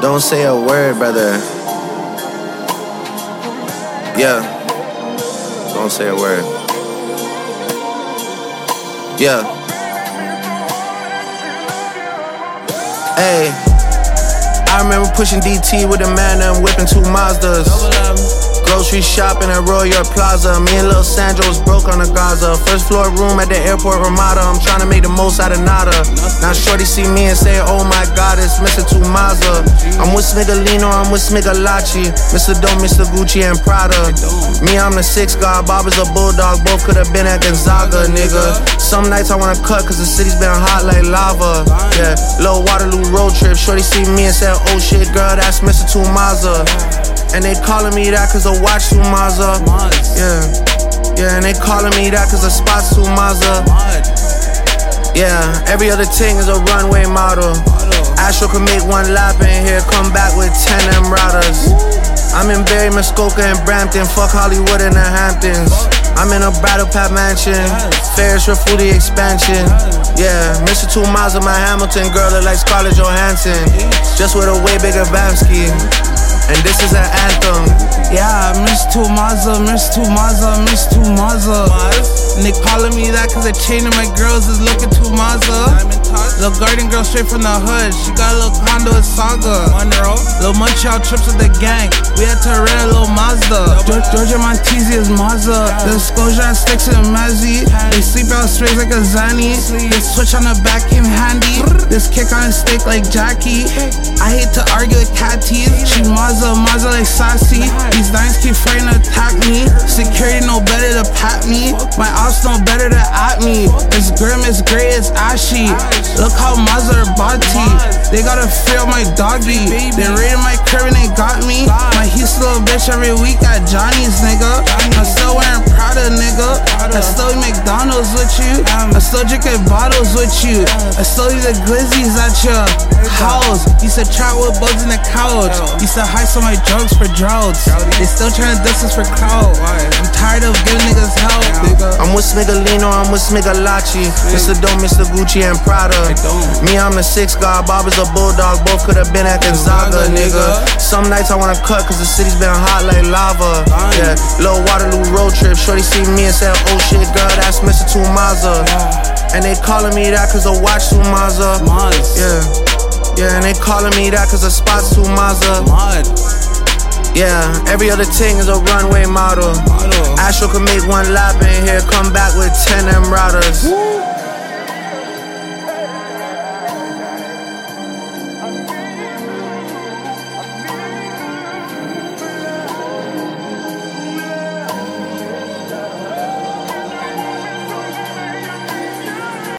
Don't say a word, brother. Yeah. Don't say a word. Yeah. Hey. I remember pushing DT with a man and whipping 2 Mazdas. Grocery shopping at Royal Plaza. Me and Lil Sandro was broke on the Gaza. First floor room at the airport Ramada. I'm trying to make the most out of nada. Now shorty see me and say, oh my God, it's Mr. Tumaza. I'm with Smigalino, I'm with Smigalachi. Mr. Dome, Mr. Gucci and Prada. Me, I'm the 6th god, Bob is a bulldog. Both could've been at Gonzaga, nigga. Some nights I wanna cut cause the city's been hot like lava. Yeah, Lil Waterloo road trip. Shorty see me and said, oh shit girl, that's Mr. Tumaza. And they calling me that cause I watch Tumaza. Yeah, and they calling me that cause I spot Tumaza. Yeah, every other thing is a runway model. Astro can make 1 lap in here, come back with 10 Embradas. I'm in Barry, Muskoka and Brampton, fuck Hollywood and the Hamptons. I'm in a Battle Pat mansion, Ferris Rafudi expansion. Yeah, Mr. Tumaza, my Hamilton girl look like Scarlett Johansson, just with a way bigger Bamski. And this is an anthem. Yeah, Miss Tumaza, Miss Tumaza, Miss Tumaza. And they calling me that cause the chain of my girls is looking Tumaza. Little garden girl straight from the hood, she got a little condo at Saga. Little Montreal trips with the gang, we had to rent a little Mazda. Georgia Montesi is Mazda. The Scotia sticks in Mazzy. They sleep out straight like a Zanny. This switch on the back came handy. This kick on a stick like Jackie. I hate to argue with cat teeth. She Mazda like sassy. These dimes keep trying to attack me. Security know better to pat me. My ops know better to at me. It's grim, it's gray, it's ashy. Look how Mazda are body. They gotta feel my doggy. They raided my crib and they got me. My he's little bitch every week at Johnny's, nigga. I'm still wearing Prada, nigga. I still eat McDonald's with you. I still drinking bottles with you. I still eat the glizzies at your house. Used to trap with bugs in the couch. Used to hide some of my drugs for droughts. They still trying to diss us for clout. I'm tired of giving niggas help. I'm with Smigalino, I'm with Smigalachi. Mr. Dome, Mr. Gucci and Prada. Me, I'm the 6th god, Bob is a bulldog. Both could've been at Gonzaga, nigga. Some nights I wanna cut cause the city's been hot like lava. Yeah, Lil Waterloo road trip. Shorty see me and said, oh shit girl, that's Mr. Tumaza. And they calling me that cause I watch Tumaza. Yeah, and they calling me that cause I spot Tumaza. Yeah, every other thing is a runway model. Astro can make 1 lap in here, come back with 10 Embradas.